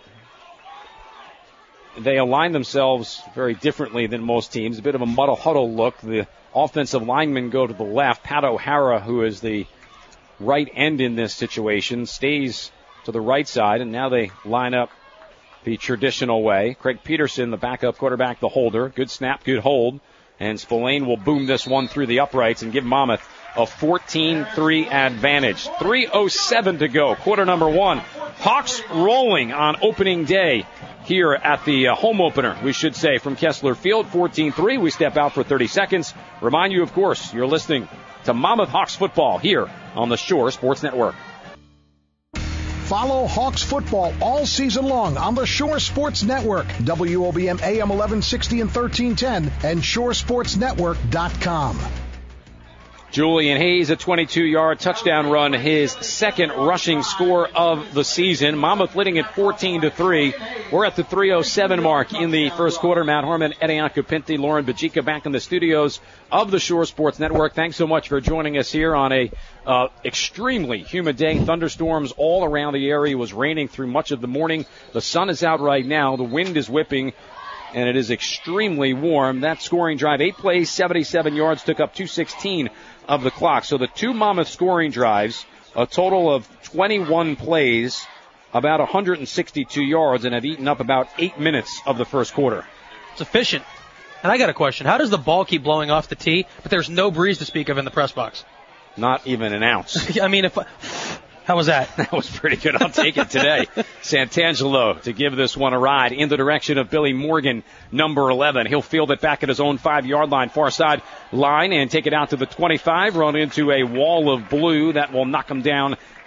[SPEAKER 1] They align themselves very differently than most teams. A bit of a muddle huddle look. The offensive linemen go to the left. Pat O'Hara, who is the right end in this situation, stays to the right side, and now they line up the traditional way. Craig Peterson, the backup quarterback, the holder. Good snap, good hold. And Spillane will boom this one through the uprights and give Monmouth a 14-3 advantage. 3:07 to go. Quarter number 1. Hawks rolling on opening day here at the home opener, we should say, from Kessler Field. 14-3. We step out for 30 seconds. Remind you, of course, you're listening to Monmouth Hawks football here on the Shore Sports Network.
[SPEAKER 4] Follow Hawks football all season long on the Shore Sports Network, WOBM AM 1160 and 1310, and shoresportsnetwork.com.
[SPEAKER 1] Julian Hayes, a 22-yard touchdown run, his second rushing score of the season. Monmouth leading at 14-3. We're at the 3:07 mark in the first quarter. Matt Harmon, Eddie Ancupinti, Lauren Bajika back in the studios of the Shore Sports Network. Thanks so much for joining us here on a extremely humid day. Thunderstorms all around the area. It was raining through much of the morning. The sun is out right now. The wind is whipping, and it is extremely warm. That scoring drive, 8 plays, 77 yards, took up 2:16 of the clock. So the 2 Monmouth scoring drives, a total of 21 plays, about 162 yards, and have eaten up about 8 minutes of the first quarter.
[SPEAKER 2] It's efficient. And I got a question. How does the ball keep blowing off the tee, but there's no breeze to speak of in the press box?
[SPEAKER 1] Not even an ounce.
[SPEAKER 2] I mean, how was that?
[SPEAKER 1] That was pretty good. I'll take it today. Santangelo to give this one a ride in the direction of Billy Morgan, number 11. He'll field it back at his own 5-yard line, far side line, and take it out to the 25, run into a wall of blue that will knock him down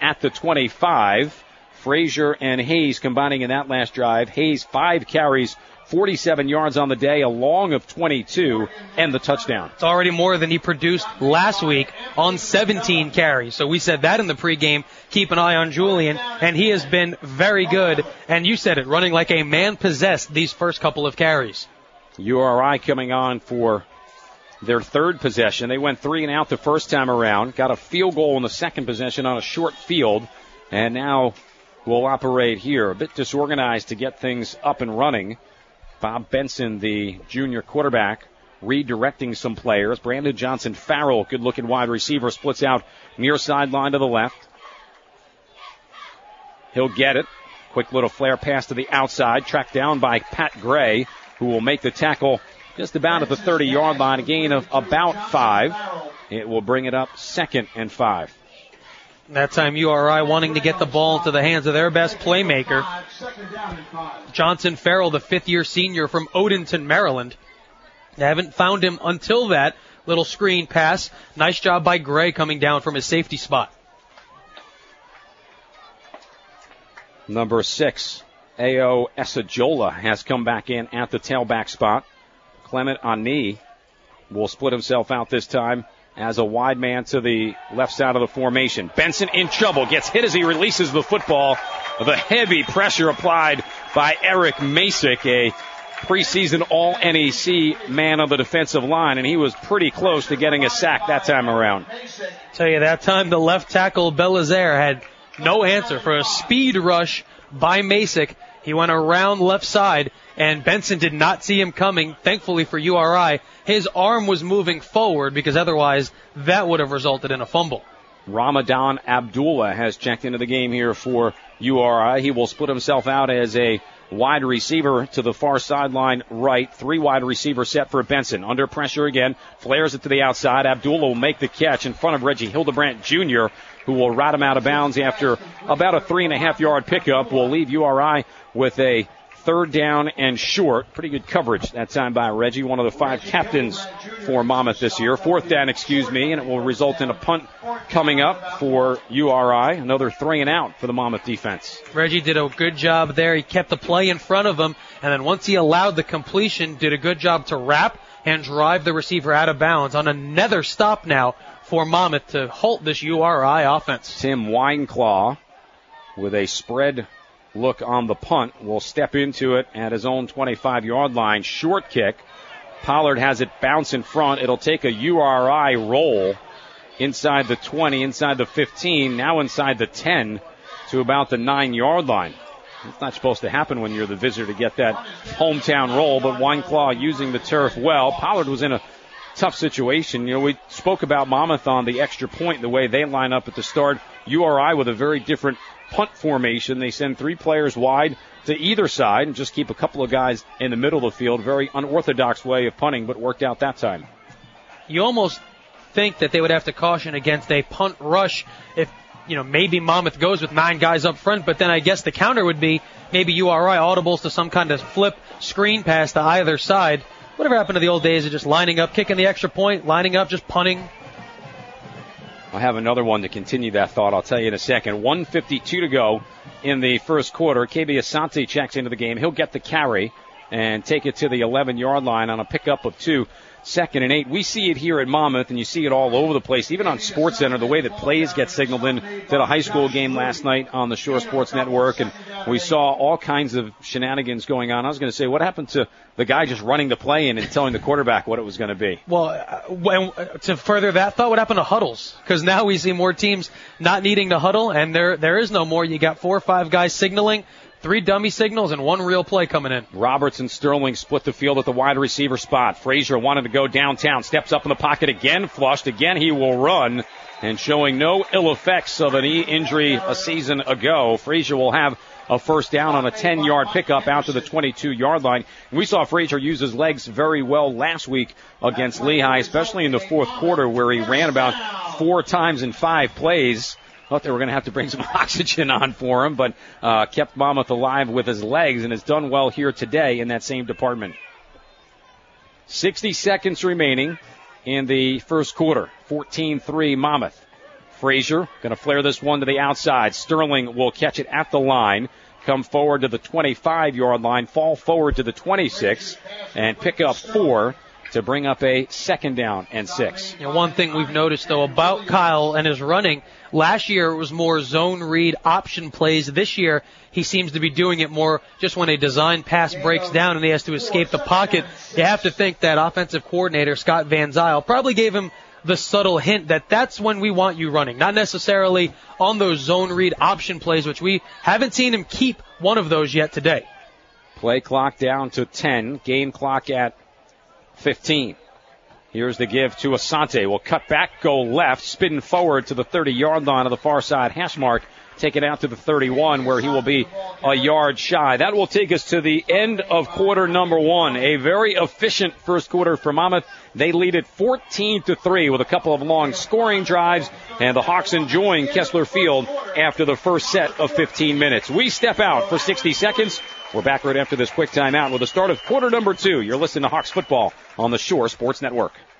[SPEAKER 1] at the 25. Frazier and Hayes combining in that last drive. Hayes 5 carries, 47 yards on the day, a long of 22, and the touchdown.
[SPEAKER 2] It's already more than he produced last week on 17 carries. So we said that in the pregame. Keep an eye on Julian, and he has been very good. And you said it, running like a man possessed these first couple of carries.
[SPEAKER 1] URI coming on for their third possession. They went 3 and out the first time around, got a field goal in the second possession on a short field, and now will operate here. A bit disorganized to get things up and running. Bob Benson, the junior quarterback, redirecting some players. Brandon Johnson-Farrell, good-looking wide receiver, splits out near sideline to the left. He'll get it. Quick little flare pass to the outside, tracked down by Pat Gray, who will make the tackle just about at the 30-yard line, a gain of about 5. It will bring it up 2nd and 5.
[SPEAKER 2] That time URI wanting to get the ball into the hands of their best playmaker. Johnson Farrell, the 5th-year senior from Odenton, Maryland. They haven't found him until that little screen pass. Nice job by Gray coming down from his safety spot.
[SPEAKER 1] Number 6, Ao Esajola has come back in at the tailback spot. Clement Ani will split himself out this time as a wide man to the left side of the formation. Benson in trouble, gets hit as he releases the football. The heavy pressure applied by Eric Masick, a preseason All-NEC man on the defensive line, and he was pretty close to getting a sack that time around.
[SPEAKER 2] Tell you, that time the left tackle Belizaire had no answer for a speed rush by Masick. He went around left side, and Benson did not see him coming. Thankfully for URI, his arm was moving forward because otherwise that would have resulted in a fumble.
[SPEAKER 1] Ramadan Abdullah has checked into the game here for URI. He will split himself out as a wide receiver to the far sideline right. 3 wide receiver set for Benson. Under pressure again. Flares it to the outside. Abdullah will make the catch in front of Reggie Hildebrandt Jr., who will rat him out of bounds after about a 3.5-yard pickup. Will leave URI with a 3rd down and short. Pretty good coverage that time by Reggie, one of the 5 captains for Monmouth this year. 4th down, and it will result in a punt coming up for URI. Another 3 and out for the Monmouth defense.
[SPEAKER 2] Reggie did a good job there. He kept the play in front of him, and then once he allowed the completion, did a good job to wrap and drive the receiver out of bounds on another stop now for Monmouth to halt this URI offense.
[SPEAKER 1] Tim Wineclaw with a spread look on the punt will step into it at his own 25-yard line. Short kick. Pollard has it bounce in front. It'll take a URI roll inside the 20, inside the 15, now inside the 10 to about the 9-yard line. It's not supposed to happen when you're the visitor to get that hometown roll, but Wineclaw using the turf well. Pollard was in a tough situation. You know, we spoke about Monmouth on the extra point, the way they line up at the start. URI with a very different punt formation. They send 3 players wide to either side and just keep a couple of guys in the middle of the field. Very unorthodox way of punting, but worked out that time.
[SPEAKER 2] You almost think that they would have to caution against a punt rush if, you know, maybe Monmouth goes with 9 guys up front, but then I guess the counter would be maybe URI audibles to some kind of flip screen pass to either side. Whatever happened to the old days of just lining up, kicking the extra point, lining up, just punting?
[SPEAKER 1] I have another one to continue that thought. I'll tell you in a second. 1:52 to go in the first quarter. KB Asante checks into the game. He'll get the carry and take it to the 11-yard line on a pickup of 2. 2nd and 8. We see it here at Monmouth, and you see it all over the place, even on SportsCenter, the way that plays get signaled in. Did a high school game last night on the Shore Sports Network, and we saw all kinds of shenanigans going on. I was going to say, what happened to the guy just running the play in and telling the quarterback what it was going to be?
[SPEAKER 2] Well, to further that thought, what happened to huddles? Because now we see more teams not needing to huddle, and there is no more. You got 4 or 5 guys signaling, 3 dummy signals, and 1 real play coming in.
[SPEAKER 1] Roberts and Sterling split the field at the wide receiver spot. Frazier wanted to go downtown. Steps up in the pocket again. Flushed again. He will run. And showing no ill effects of a knee injury a season ago, Frazier will have a first down on a 10-yard pickup out to the 22-yard line. And we saw Frazier use his legs very well last week against Lehigh, especially in the fourth quarter where he ran about 4 times in 5 plays. Thought they were going to have to bring some oxygen on for him, but kept Monmouth alive with his legs and has done well here today in that same department. 60 seconds remaining in the first quarter. 14-3 Monmouth. Frazier going to flare this one to the outside. Sterling will catch it at the line, come forward to the 25-yard line, fall forward to the 26, and pick up 4 to bring up a 2nd down and 6.
[SPEAKER 2] One thing we've noticed, though, about Kyle and his running, last year it was more zone read option plays. This year he seems to be doing it more just when a design pass breaks down and he has to escape the pocket. You have to think that offensive coordinator Scott Van Zyl probably gave him the subtle hint that that's when we want you running, not necessarily on those zone read option plays, which we haven't seen him keep one of those yet today.
[SPEAKER 1] Play clock down to 10, game clock at 15. Here's the give to Asante. Will cut back, go left, spin forward to the 30-yard line of the far side hash mark. Take it out to the 31 where he will be a yard shy. That will take us to the end of quarter number 1. A very efficient first quarter for Monmouth. They lead it 14-3 with a couple of long scoring drives, and the Hawks enjoying Kessler Field after the first set of 15 minutes. We step out for 60 seconds. We're back right after this quick timeout with the start of quarter number 2. You're listening to Hawks football on the Shore Sports Network.